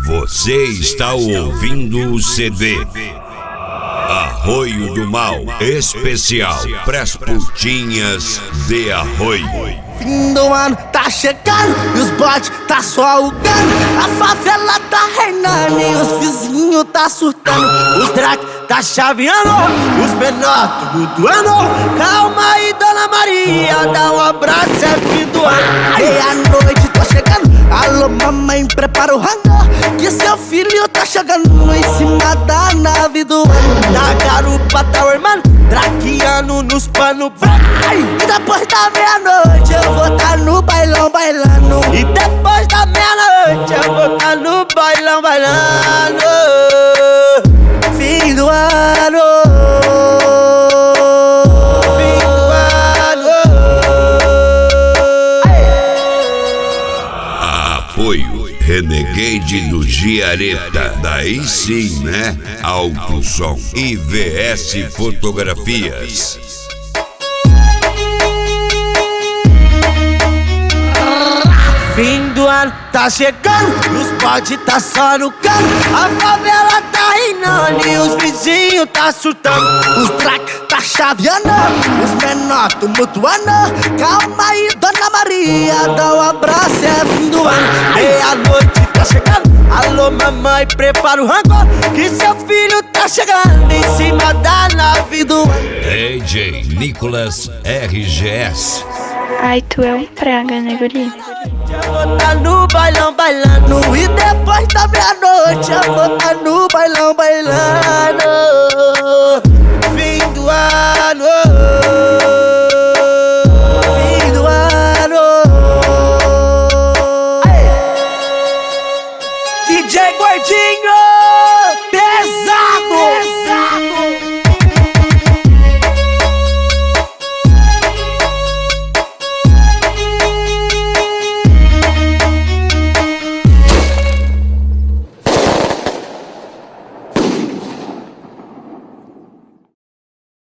Você está ouvindo o CD Arroio do Mal especial pras putinhas de Arroio. Fim do ano tá chegando e os bodes tá só alugando. A favela tá reinando e os vizinhos tá surtando. Os drag tá chaveando, os menor tumultuando. Calma aí, Dona Maria, dá um abraço, é fim do ano. Meia-noite tá chegando, alô mamãe, prepara o rango, que seu filho tá chegando em cima da nave do ano. Na garupa tá o irmão, draqueando nos pano. E depois da meia-noite eu vou tá no bailão bailando. E depois da meia-noite eu vou tá no bailão bailando. Fim do ano, fim do ano. Apoio Renegade do Giareta. Daí sim, né? Alto Som e VS Fotografias. Fim do ano tá chegando, os bodes tá só no cano. A favela tá reinando e os vizinhos tá surtando. Os track tá chaveando, os menor tumultuando. Calma aí, Dona Maria, dá um abraço, é fim do ano. Meia-noite tá chegando, alô mamãe, prepara o rango, que seu filho tá chegando em cima da nave do ano. DJ Nicolas RGS. Ai, tu é um praga, né, guri? Eu vou tá no bailão bailando. E depois da meia-noite eu vou tá no bailão bailando.